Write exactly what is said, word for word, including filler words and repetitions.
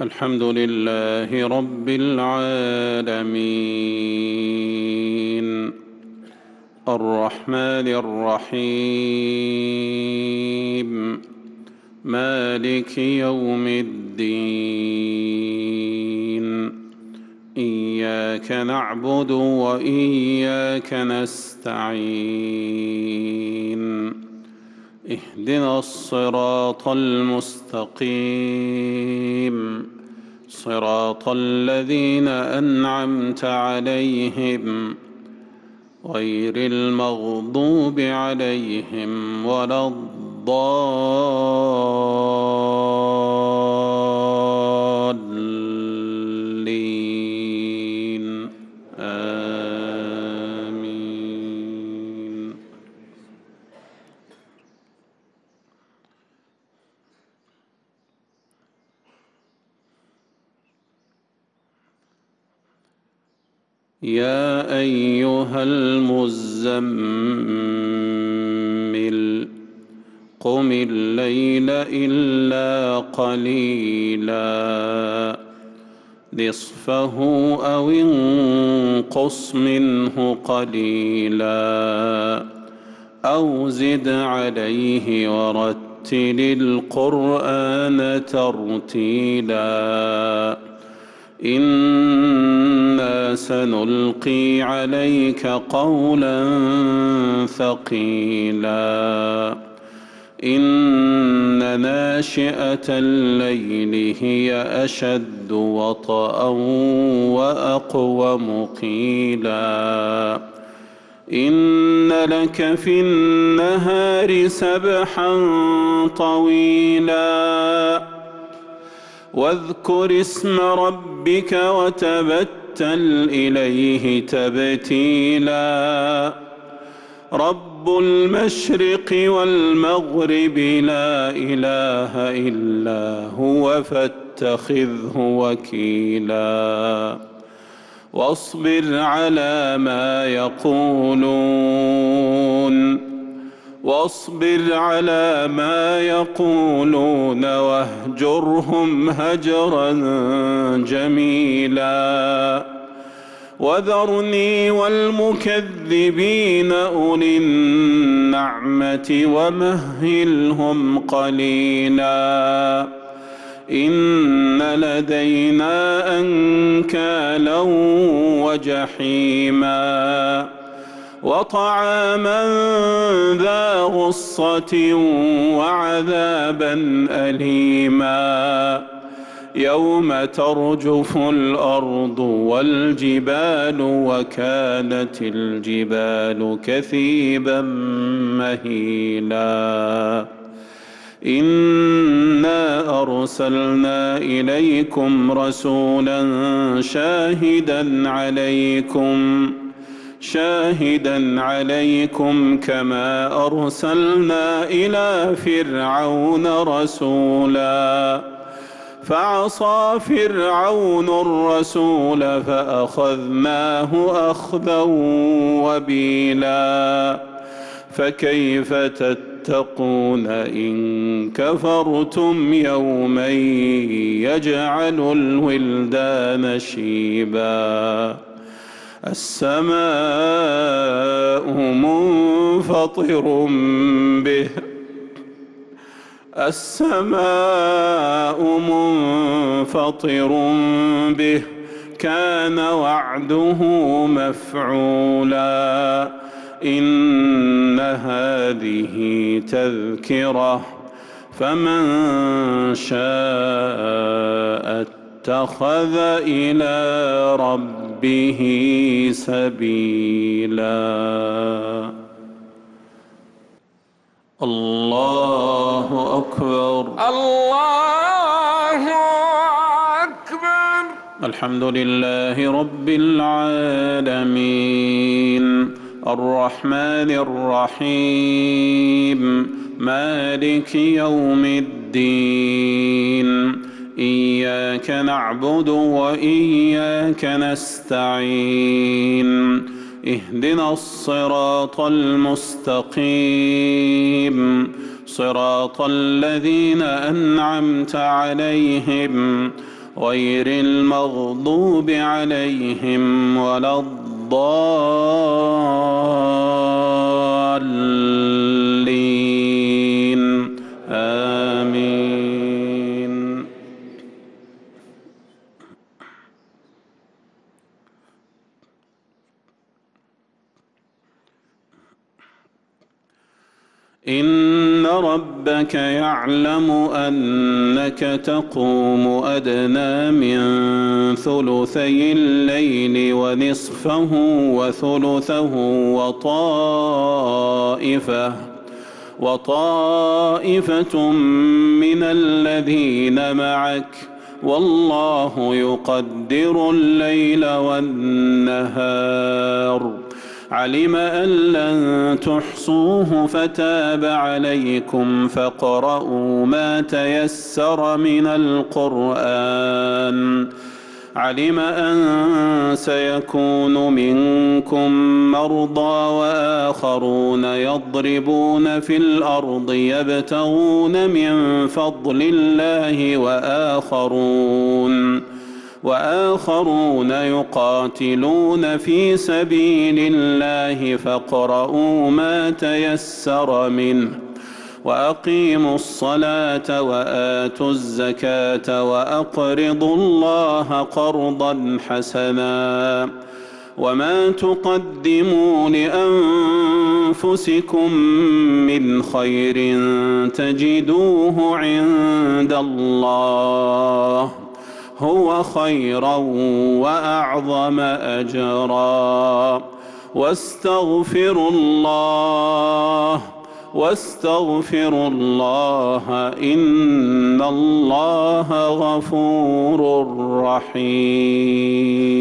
الحمد لله رب العالمين الرحمن الرحيم مالك يوم الدين إياك نعبد وإياك نستعين اهدنا الصراط المستقيم صراط الذين أنعمت عليهم غير المغضوب عليهم ولا الضالين آمين. يا أيها المزمل قم الليل إلا قليلا نصفه أو انقص منه قليلا أو زد عليه ورتل القرآن ترتيلا إنا سنلقي عليك قولا ثقيلا إن ناشئة الليل هي أشد وطئا وأقوم قيلا إن لك في النهار سبحا طويلا واذكر اسم ربك وتبتل إليه تبتيلا رب المشرق والمغرب لا إله إلا هو فاتخذه وكيلا واصبر على ما يقولون واصبر على ما يقولون واهجرهم هجرا جميلا وذرني والمكذبين أولي النعمة ومهلهم قليلا إن لدينا أنكالا وجحيما وطعاما ذا غصة وعذابا أليما يوم ترجف الأرض والجبال وكانت الجبال كثيبا مهيلا إنا أرسلنا إليكم رسولا شاهدا عليكم شاهدا عليكم كما أرسلنا إلى فرعون رسولا فعصى فرعون الرسول فأخذناه أخذا وبيلا فكيف تتقون إن كفرتم يوما يجعل الولدان شيبا السماء منفطر به السماء منفطر به كان وعده مفعولا إن هذه تذكرة فمن شاء اتخذ إلى ربه سبيلا. الله أكبر الله أكبر. الحمد لله رب العالمين الرحمن الرحيم مالك يوم الدين إياك نعبد وإياك نستعين اهدنا الصراط المستقيم صراط الذين أنعمت عليهم غير المغضوب عليهم ولا الضالين آمين. إن ربك يعلم أنك تقوم أدنى من ثلثي الليل ونصفه وثلثه وطائفة وطائفة من الذين معك والله يقدر الليل والنهار. علم أن لن تحصوه فتاب عليكم فاقرؤوا ما تيسر من القرآن. علم أن سيكون منكم مرضى وآخرون يضربون في الأرض يبتغون من فضل الله وآخرون وآخرون يقاتلون في سبيل الله فاقرؤوا ما تيسر منه وأقيموا الصلاة وآتوا الزكاة وأقرضوا الله قرضا حسنا وما تقدموا لأنفسكم من خير تجدوه عند الله هو خيرا وأعظم أجرا. واستغفروا الله واستغفروا الله إن الله غفور رحيم.